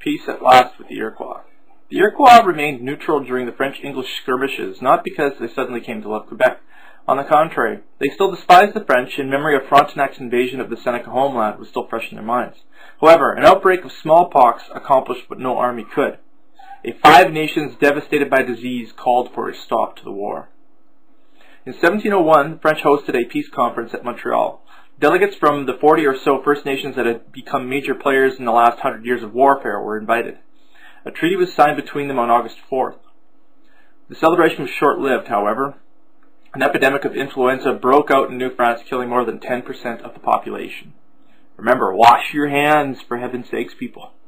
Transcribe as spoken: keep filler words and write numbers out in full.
peace at last with the Iroquois. The Iroquois remained neutral during the French-English skirmishes, not because they suddenly came to love Quebec. On the contrary, they still despised the French, and memory of Frontenac's invasion of the Seneca homeland was still fresh in their minds. However, an outbreak of smallpox accomplished what no army could. A Five Nations devastated by disease called for a stop to the war. In seventeen oh one, the French hosted a peace conference at Montreal. Delegates from the forty or so First Nations that had become major players in the last hundred years of warfare were invited. A treaty was signed between them on August fourth. The celebration was short-lived, however. An epidemic of influenza broke out in New France, killing more than ten percent of the population. Remember, wash your hands, for heaven's sakes, people.